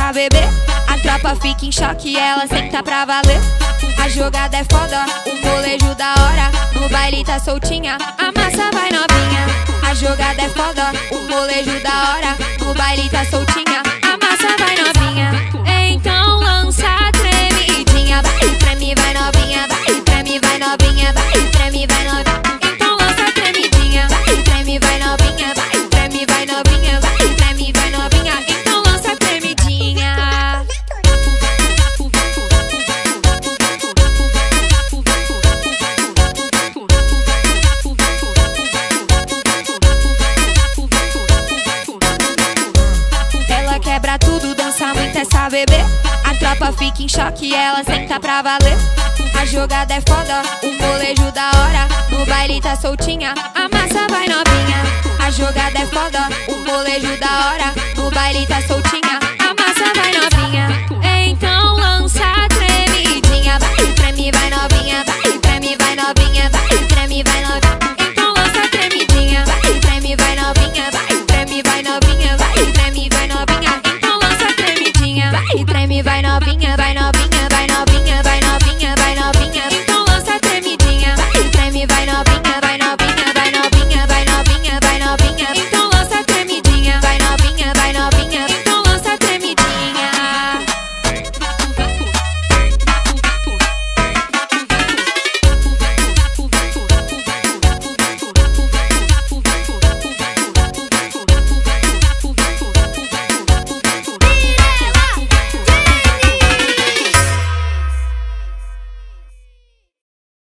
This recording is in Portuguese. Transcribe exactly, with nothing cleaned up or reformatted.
a beber. A tropa fica em choque e ela senta pra valer. A jogada é foda, o molejo da hora. No baile tá soltinha, a massa vai novinha. A jogada é foda, o molejo da hora. No baile tá soltinha, a massa vai novinha. Então lança a tremidinha, vai, treme, vai novinha, vai, treme, vai novinha, vai, treme, vai novinha. Então lança a tremidinha, vai, treme, vai novinha, vai, treme, vai novinha, vai, treme, vai novinha. Então lança a tremidinha. Ela quebra tudo, dança muito, é só beber. A tropa fica em choque e ela senta pra valer. A jogada é foda, o molejo da hora. No baile tá soltinha, a massa vai novinha. A jogada é foda, o molejo da hora. No baile tá soltinha.